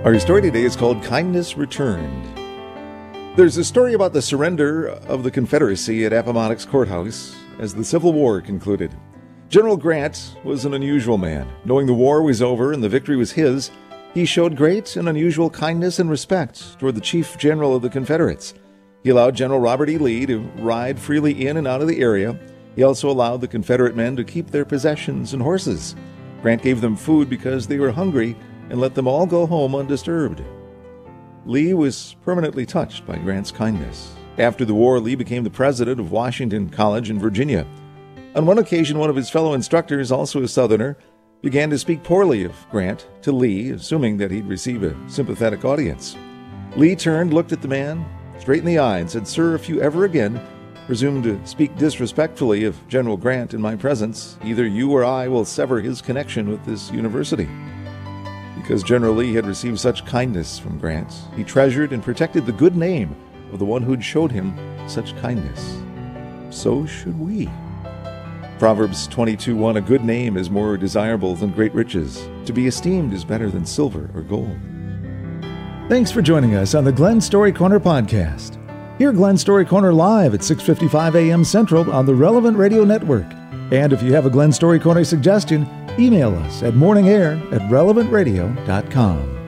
Our story today is called Kindness Returned. There's a story about the surrender of the Confederacy at Appomattox Courthouse as the Civil War concluded. General Grant was an unusual man. Knowing the war was over and the victory was his, he showed great and unusual kindness and respect toward the Chief General of the Confederates. He allowed General Robert E. Lee to ride freely in and out of the area. He also allowed the Confederate men to keep their possessions and horses. Grant gave them food because they were hungry and let them all go home undisturbed. Lee was permanently touched by Grant's kindness. After the war, Lee became the president of Washington College in Virginia. On one occasion, one of his fellow instructors, also a Southerner, began to speak poorly of Grant to Lee, assuming that he'd receive a sympathetic audience. Lee turned, looked at the man straight in the eye, and said, "Sir, if you ever again presume to speak disrespectfully of General Grant in my presence, either you or I will sever his connection with this university." Because General Lee had received such kindness from Grant, he treasured and protected the good name of the one who'd showed him such kindness. So should we. Proverbs 22:1, "A good name is more desirable than great riches. To be esteemed is better than silver or gold." Thanks for joining us on the Glen Story Corner podcast. Hear Glen Story Corner live at 6:55 a.m. Central on the Relevant Radio Network. And if you have a Glen Story Corner suggestion, email us at morningair@relevantradio.com.